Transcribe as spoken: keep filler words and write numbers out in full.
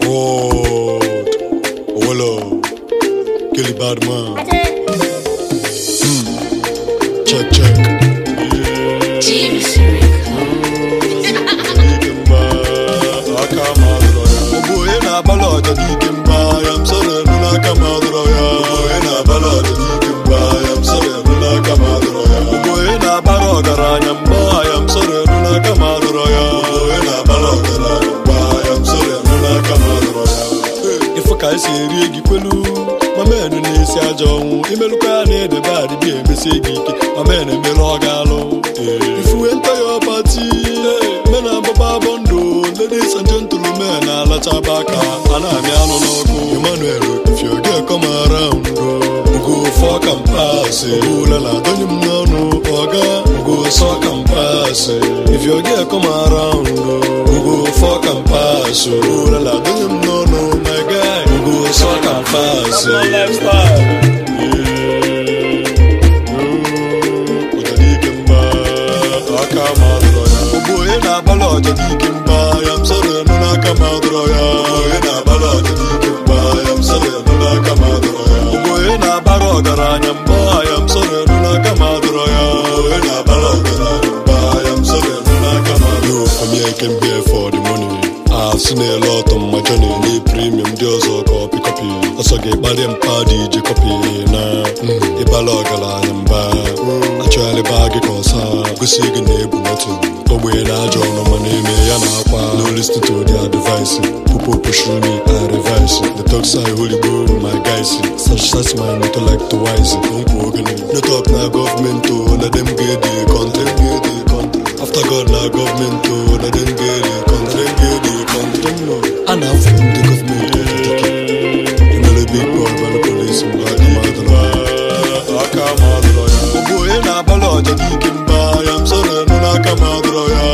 Fraud. Wallo. Kelly Badman. Hmm. Check, check. Jimmy Siric. Boy na ballad dikimba. I'm sorry, no kamadroya. Boy na ballad dikimba. I'm sorry, no kamadroya. Boy na barogara mba. I'm sorry, no kamadroya. Boy na barogara mba. I'm sorry, no kamadroya. If I can say regi kwelu, my man ni si ajo. Imeluka na de bad bi emesi gike. My man emelo galo. If you enter your party, men are baba bondo. Ladies and gentlemen, ala tabaka, anami anonoku. Emmanuel, if your girl come around, go fuck and pass it. Oh la la, don't you know no oga? Go suck and pass it. If your girl come around, go fuck and pass it. Oh la la, don't you know no my guy? Go suck and pass it. That's my lifestyle. Boy na ballad dikimba, I'm sorry no na kamadroya. Boy na ballad dikimba, I'm sorry no na kamadroya. Boy na barogara nyamba, I'm sorry no na kamadroya. Boy na barogara nyamba, I'm sorry no na kamadroya. Yo, for me I came here for the money. I've seen a lot on my journey. The premium deals or copy copy. Also get body and party J copy na. The barogara nyamba. Actually bag it cause go see the neighbor nothing. But when I join no money, me and I no listen to their device. People push me, I revise it. The talk side holy bro, my guys. Such such man, not like to wise it. Don't go again. No talk na government to, let them get the content, get the content. After God na government to, let them get the content, get the content. No, and I'm from the government. You know the big boy, man, the police, I come out the law. I come out the law. Boy, na ballad, I'm sorry, no na kamadroya.